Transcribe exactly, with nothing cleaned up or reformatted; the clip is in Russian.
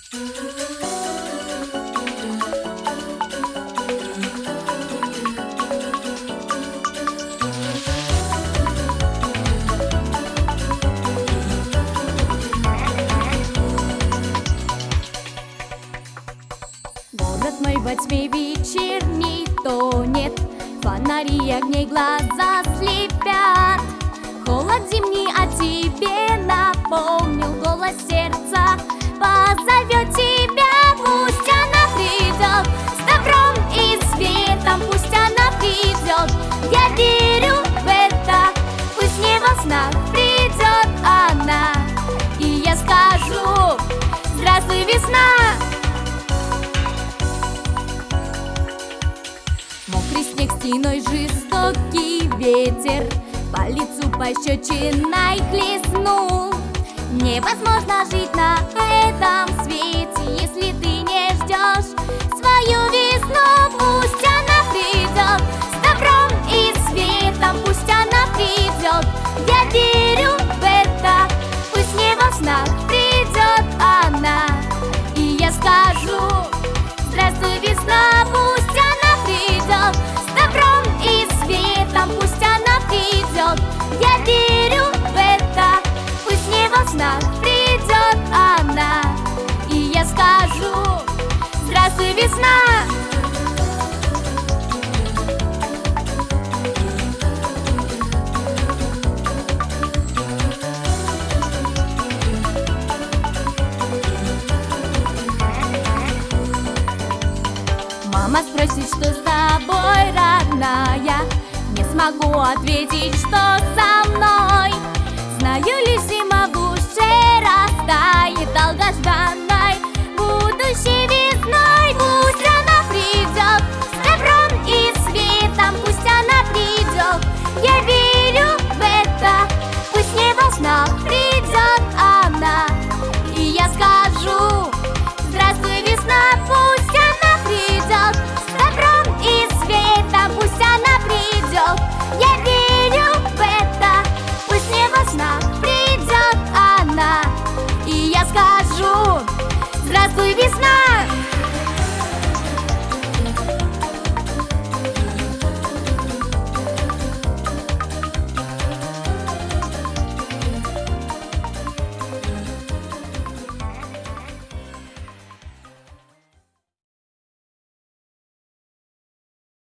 Город мой во тьме вечерней тонет, фонари огней глаза слепят. Холод зимний о тебе напомнил, голос сердца позовет тебя. Пусть она придет с добром и светом, пусть она придет, я верю в это. Пусть не во снах придет она, и я скажу: здравствуй, весна! Мокрый снег стеной, жестокий ветер по лицу пощечиной хлестнул. Невозможно жить на этом свете, если ты не ждешь свою весну. Пусть она придет с добром и светом, пусть она придет, я верю в это. Пусть не во снах придет она, и я скажу: здравствуй, весна! Пусть она придет с добром и светом, пусть она придет, я верю в это. Пусть не во снах придет она, и я скажу: здравствуй, весна! Мама спросит, что с тобой, родная, не смогу ответить, что со мной. Знаю ли